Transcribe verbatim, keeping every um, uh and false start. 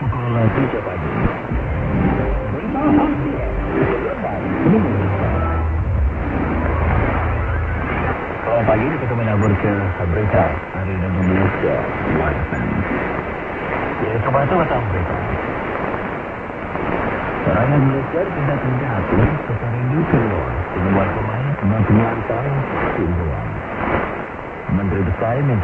pukul tiga pagi. Berita Asia. Selamat pagi, kita menabur ke berita hari Indonesia Live. Ya, kembali ke berita. Serangan militer tidak terjatuh seserindu keluar dengan pemain kemajuan tim luar. Menteri Besar